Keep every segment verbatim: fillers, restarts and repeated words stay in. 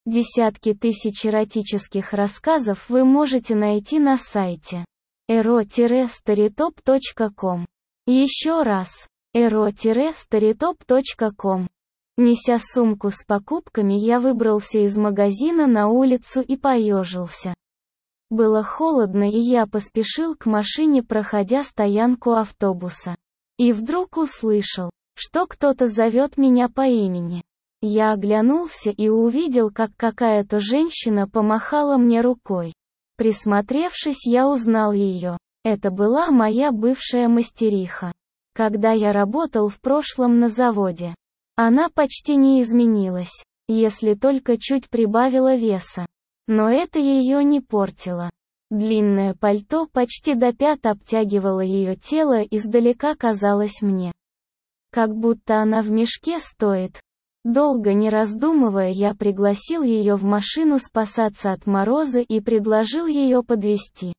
Десятки тысяч эротических рассказов вы можете найти на сайте эро старитоп точка ком. Еще раз, эро старитоп точка ком. Неся сумку с покупками, я выбрался из магазина на улицу и поежился. Было холодно, и я поспешил к машине, проходя стоянку автобуса. И вдруг услышал, что кто-то зовет меня по имени. Я оглянулся и увидел, как какая-то женщина помахала мне рукой. Присмотревшись, я узнал ее. Это была моя бывшая мастериха. Когда я работал в прошлом на заводе, она почти не изменилась, если только чуть прибавила веса. Но это ее не портило. Длинное пальто почти до пят обтягивало ее тело, издалека казалось мне, как будто она в мешке стоит. Долго не раздумывая, я пригласил ее в машину спасаться от мороза и предложил ее подвезти.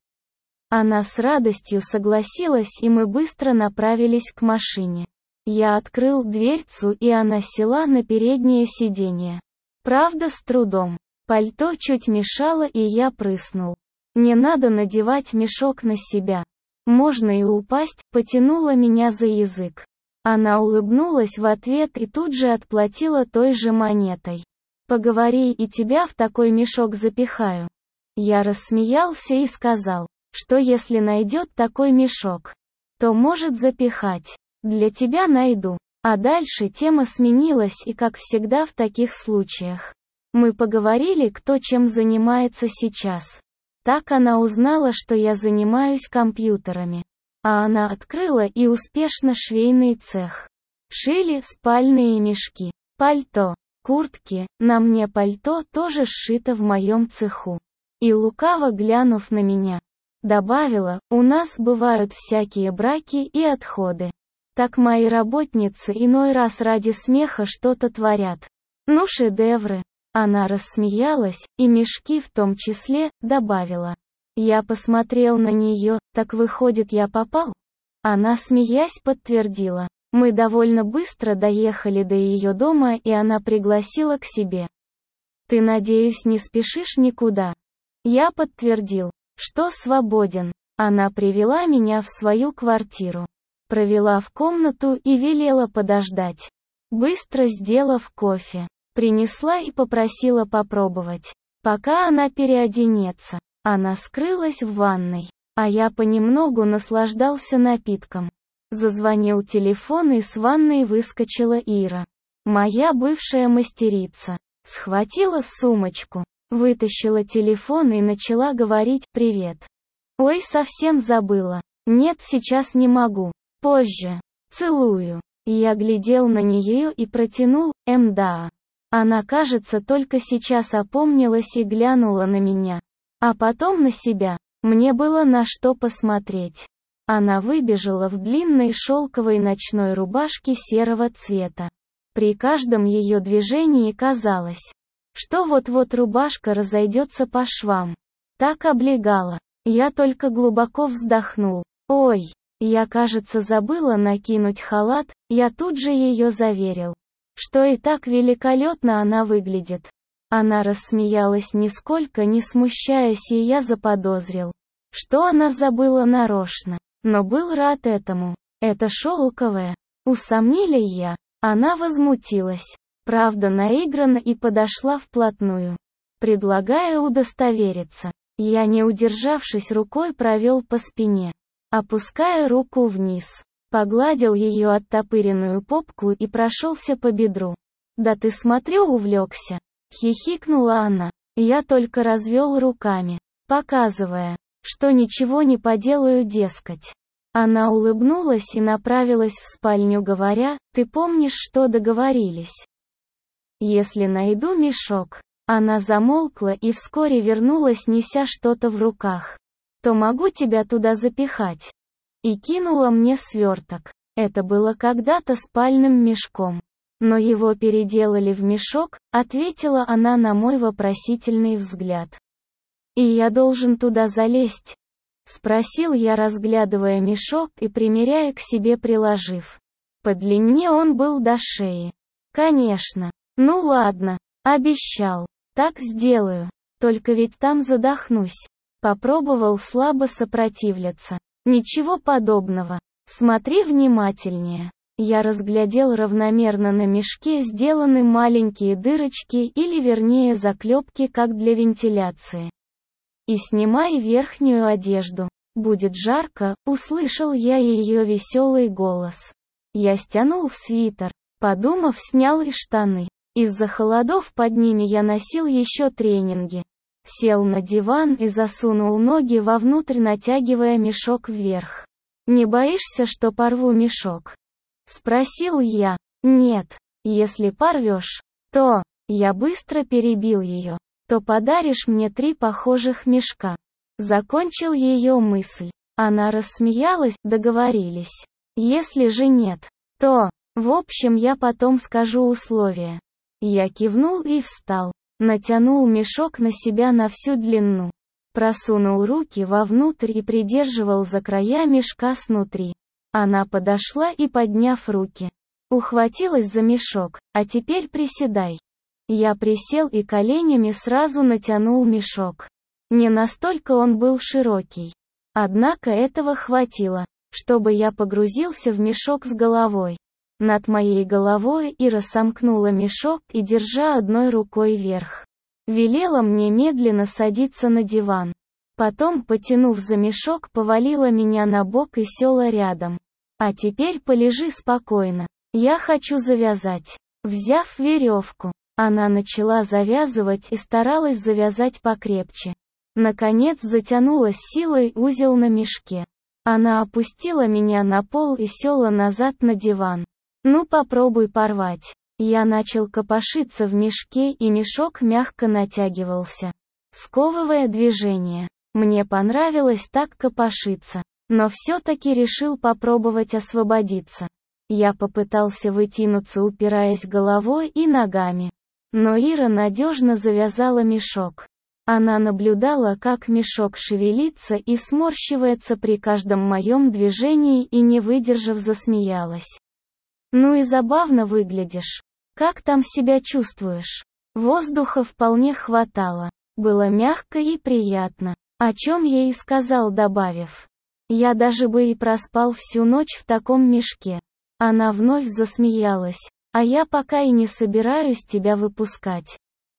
Она с радостью согласилась, и мы быстро направились к машине. Я открыл дверцу, и она села на переднее сиденье. Правда, с трудом. Пальто чуть мешало, и я прыснул. Не надо надевать мешок на себя. Можно и упасть, потянула меня за язык. Она улыбнулась в ответ и тут же отплатила той же монетой. «Поговори, и тебя в такой мешок запихаю». Я рассмеялся и сказал, что если найдет такой мешок, то может запихать. Для тебя найду. А дальше тема сменилась, и как всегда в таких случаях, мы поговорили, кто чем занимается сейчас. Так она узнала, что я занимаюсь компьютерами. А она открыла и успешно швейный цех. Шили спальные мешки, пальто, куртки, на мне пальто тоже сшито в моем цеху. И лукаво глянув на меня, добавила, у нас бывают всякие браки и отходы. Так мои работницы иной раз ради смеха что-то творят. Ну, шедевры. Она рассмеялась, и мешки в том числе, добавила. Я посмотрел на нее, так выходит, я попал? Она, смеясь, подтвердила. Мы довольно быстро доехали до ее дома, и она пригласила к себе. Ты, надеюсь, не спешишь никуда? Я подтвердил, что свободен. Она привела меня в свою квартиру. Провела в комнату и велела подождать. Быстро сделав кофе, принесла и попросила попробовать. Пока она переоденется. Она скрылась в ванной, а я понемногу наслаждался напитком. Зазвонил телефон, и с ванной выскочила Ира. Моя бывшая мастерица. Схватила сумочку, вытащила телефон и начала говорить «Привет». Ой, совсем забыла. Нет, сейчас не могу. Позже. Целую. Я глядел на нее и протянул «Мда». Она, кажется, только сейчас опомнилась и глянула на меня. А потом на себя. Мне было на что посмотреть. Она выбежала в длинной шелковой ночной рубашке серого цвета. При каждом ее движении казалось, что вот-вот рубашка разойдется по швам. Так облегала. Я только глубоко вздохнул. Ой, я, кажется, забыла накинуть халат. Я тут же ее заверил, что и так великолепно она выглядит. Она рассмеялась, нисколько не смущаясь, и я заподозрил, что она забыла нарочно, но был рад этому. Это шелковое. Усомнили я. Она возмутилась, правда наигранно, и подошла вплотную, предлагая удостовериться. Я, не удержавшись, рукой провел по спине, опуская руку вниз, погладил ее оттопыренную попку и прошелся по бедру. «Да ты, смотрю, увлекся», — хихикнула она. Я только развел руками, показывая, что ничего не поделаю, дескать. Она улыбнулась и направилась в спальню, говоря, «Ты помнишь, что договорились? Если найду мешок». Она замолкла и вскоре вернулась, неся что-то в руках. «То могу тебя туда запихать». И кинула мне сверток. Это было когда-то спальным мешком. Но его переделали в мешок, ответила она на мой вопросительный взгляд. «И я должен туда залезть?» Спросил я, разглядывая мешок и примеряя к себе, приложив. По длине он был до шеи. Конечно. Ну ладно, обещал. Так сделаю. Только ведь там задохнусь. Попробовал слабо сопротивляться. Ничего подобного. Смотри внимательнее. Я разглядел равномерно на мешке сделаны маленькие дырочки или вернее заклепки как для вентиляции. И снимай верхнюю одежду. Будет жарко, услышал я ее веселый голос. Я стянул свитер. Подумав, снял и штаны. Из-за холодов под ними я носил еще тренинги. Сел на диван и засунул ноги вовнутрь, натягивая мешок вверх. «Не боишься, что порву мешок?» — спросил я. «Нет. Если порвешь, то...» Я быстро перебил ее. «То подаришь мне три похожих мешка». Закончил ее мысль. Она рассмеялась, договорились. «Если же нет, то...» В общем, я потом скажу условия. Я кивнул и встал. Натянул мешок на себя на всю длину. Просунул руки вовнутрь и придерживал за края мешка снутри. Она подошла и, подняв руки, ухватилась за мешок. «А теперь приседай». Я присел и коленями сразу натянул мешок. Не настолько он был широкий. Однако этого хватило, чтобы я погрузился в мешок с головой. Над моей головой Ира сомкнула мешок и, держа одной рукой вверх, велела мне медленно садиться на диван. Потом, потянув за мешок, повалила меня на бок и села рядом. «А теперь полежи спокойно. Я хочу завязать». Взяв веревку, она начала завязывать и старалась завязать покрепче. Наконец затянула с силой узел на мешке. Она опустила меня на пол и села назад на диван. «Ну попробуй порвать». Я начал копошиться в мешке, и мешок мягко натягивался, сковывая движение. Мне понравилось так копошиться, но все-таки решил попробовать освободиться. Я попытался вытянуться, упираясь головой и ногами. Но Ира надежно завязала мешок. Она наблюдала, как мешок шевелится и сморщивается при каждом моем движении, и, не выдержав, засмеялась. «Ну и забавно выглядишь. Как там себя чувствуешь?» Воздуха вполне хватало. Было мягко и приятно. О чем я и сказал, добавив: «Я даже бы и проспал всю ночь в таком мешке». Она вновь засмеялась. «А я пока и не собираюсь тебя выпускать.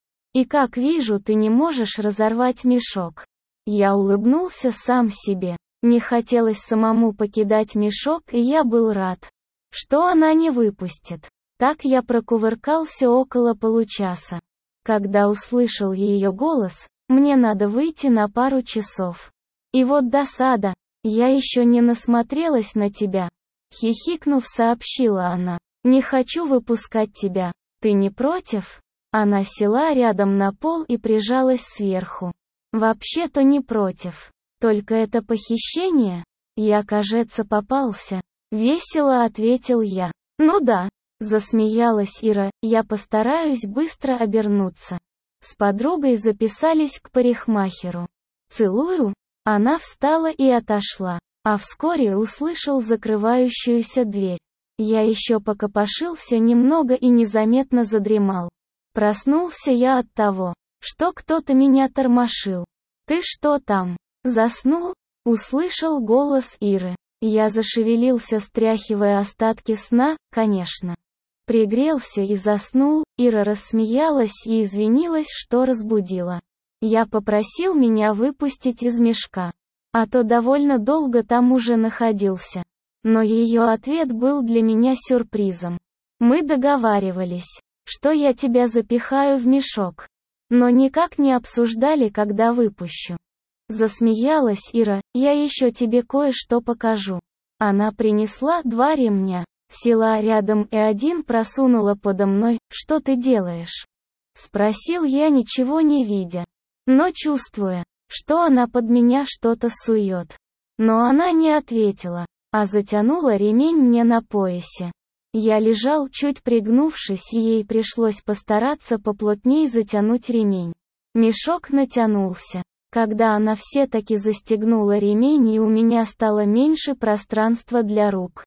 И как вижу, ты не можешь разорвать мешок». Я улыбнулся сам себе. Не хотелось самому покидать мешок, и я был рад, что она не выпустит. Так я прокувыркался около получаса. Когда услышал ее голос: «Мне надо выйти на пару часов». И вот досада. «Я еще не насмотрелась на тебя», — хихикнув, сообщила она. «Не хочу выпускать тебя. Ты не против?» Она села рядом на пол и прижалась сверху. «Вообще-то не против. Только это похищение?» «Я, кажется, попался», — весело ответил я. «Ну да», — засмеялась Ира, — «я постараюсь быстро обернуться». С подругой записались к парикмахеру. «Целую». Она встала и отошла, а вскоре услышал закрывающуюся дверь. Я еще покопошился немного и незаметно задремал. Проснулся я от того, что кто-то меня тормошил. «Ты что там? Заснул?» — услышал голос Иры. Я зашевелился, стряхивая остатки сна, конечно. Пригрелся и заснул. Ира рассмеялась и извинилась, что разбудила. Я попросил меня выпустить из мешка, а то довольно долго там уже находился. Но ее ответ был для меня сюрпризом. Мы договаривались, что я тебя запихаю в мешок, но никак не обсуждали, когда выпущу. Засмеялась Ира. «Я еще тебе кое-что покажу». Она принесла два ремня, села рядом и один просунула подо мной. «Что ты делаешь?» — спросил я, ничего не видя, но чувствуя, что она под меня что-то сует. Но она не ответила, а затянула ремень мне на поясе. Я лежал, чуть пригнувшись, и ей пришлось постараться поплотнее затянуть ремень. Мешок натянулся. Когда она все-таки застегнула ремень, и у меня стало меньше пространства для рук.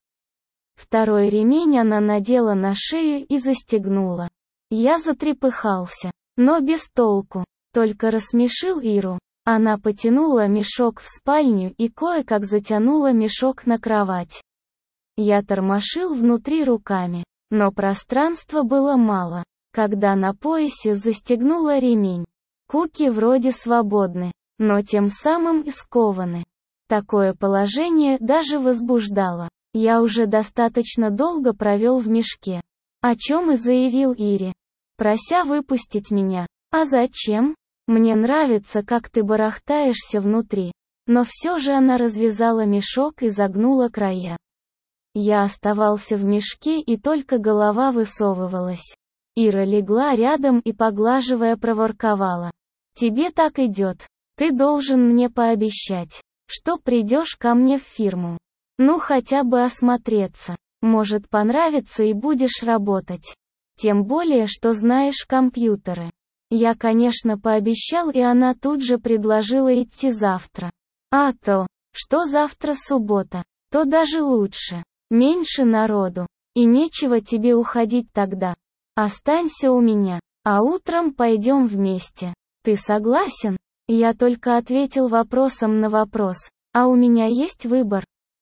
Второй ремень она надела на шею и застегнула. Я затрепыхался. Но без толку. Только рассмешил Иру. Она потянула мешок в спальню и кое-как затянула мешок на кровать. Я тормошил внутри руками, но пространства было мало. Когда на поясе застегнула ремень. Куки вроде свободны, но тем самым и скованы. Такое положение даже возбуждало. Я уже достаточно долго провел в мешке. О чем и заявил Ире, прося выпустить меня. А зачем? Мне нравится, как ты барахтаешься внутри. Но все же она развязала мешок и загнула края. Я оставался в мешке, и только голова высовывалась. Ира легла рядом и, поглаживая, проворковала. Тебе так идет. Ты должен мне пообещать, что придешь ко мне в фирму. Ну хотя бы осмотреться. Может, понравится и будешь работать. Тем более, что знаешь компьютеры. Я, конечно, пообещал, и она тут же предложила идти завтра. А то, что завтра суббота, то даже лучше. Меньше народу. И нечего тебе уходить тогда. Останься у меня, а утром пойдем вместе. Ты согласен? Я только ответил вопросом на вопрос. А у меня есть выбор?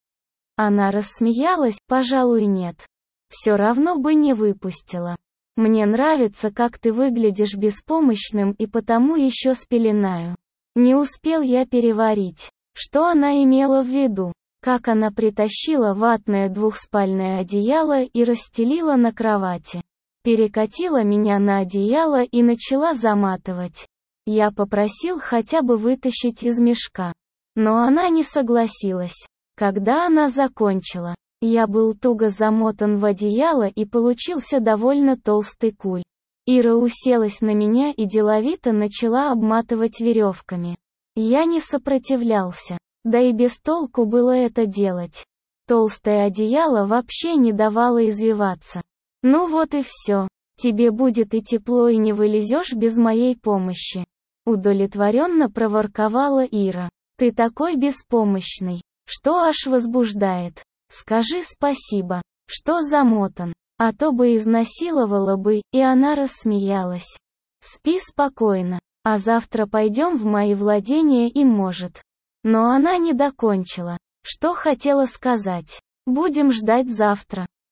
Она рассмеялась, пожалуй, нет. Все равно бы не выпустила. Мне нравится, как ты выглядишь беспомощным, и потому еще спеленаю. Не успел я переварить, что она имела в виду. Как она притащила ватное двухспальное одеяло и расстелила на кровати. Перекатила меня на одеяло и начала заматывать. Я попросил хотя бы вытащить из мешка. Но она не согласилась. Когда она закончила, я был туго замотан в одеяло и получился довольно толстый куль. Ира уселась на меня и деловито начала обматывать веревками. Я не сопротивлялся. Да и без толку было это делать. Толстое одеяло вообще не давало извиваться. Ну вот и все. Тебе будет и тепло, и не вылезешь без моей помощи. Удовлетворенно проворковала Ира. Ты такой беспомощный, что аж возбуждает. Скажи спасибо, что замотан, а то бы изнасиловала бы, и она рассмеялась. Спи спокойно, а завтра пойдем в мои владения, и может. Но она не докончила, что хотела сказать. Будем ждать завтра.